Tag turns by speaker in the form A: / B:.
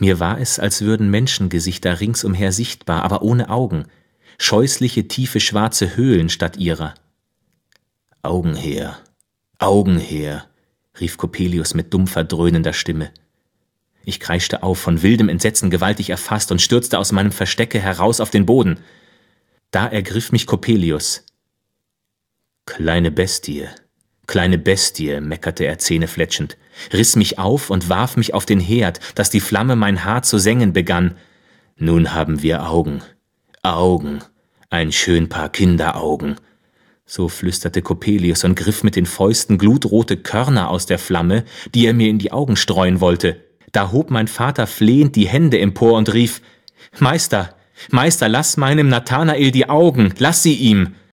A: Mir war es, als würden Menschengesichter ringsumher sichtbar, aber ohne Augen, scheußliche, tiefe, schwarze Höhlen statt ihrer. »Augen her, Augen her«, rief Coppelius mit dumpfer, dröhnender Stimme. Ich kreischte auf, von wildem Entsetzen gewaltig erfasst, und stürzte aus meinem Verstecke heraus auf den Boden. Da ergriff mich Coppelius. »Kleine Bestie, meckerte er zähnefletschend, riss mich auf und warf mich auf den Herd, dass die Flamme mein Haar zu sengen begann. »Nun haben wir Augen, ein schön Paar Kinderaugen«, so flüsterte Coppelius und griff mit den Fäusten glutrote Körner aus der Flamme, die er mir in die Augen streuen wollte. Da hob mein Vater flehend die Hände empor und rief: »Meister, lass meinem Nathanael die Augen, lass sie ihm!«